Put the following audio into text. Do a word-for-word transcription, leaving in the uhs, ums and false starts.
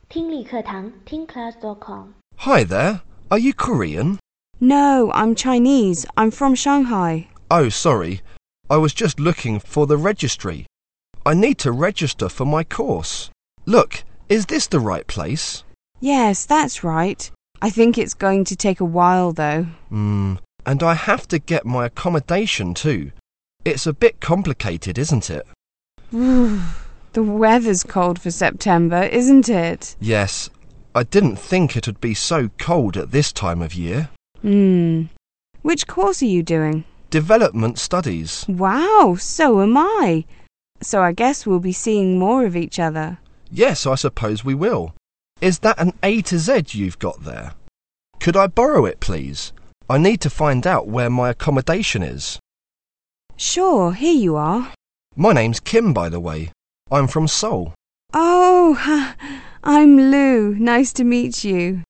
听力课堂听 class dot com。 Hi there. Are you Korean? No, I'm Chinese. I'm from Shanghai. Oh, sorry. I was just looking for the registry. I need to register for my course. Look, is this the right place? Yes, that's right. I think it's going to take a while, though. Hmm. And I have to get my accommodation too. It's a bit complicated, isn't it? The weather's cold for September, isn't it? Yes. I didn't think it would be so cold at this time of year. Hmm. Which course are you doing? Development studies. Wow, so am I. So I guess we'll be seeing more of each other. Yes, I suppose we will. Is that an A to Z you've got there? Could I borrow it, please? I need to find out where my accommodation is. Sure, here you are. My name's Kim, by the way. I'm from Seoul. Oh, I'm Lou. Nice to meet you.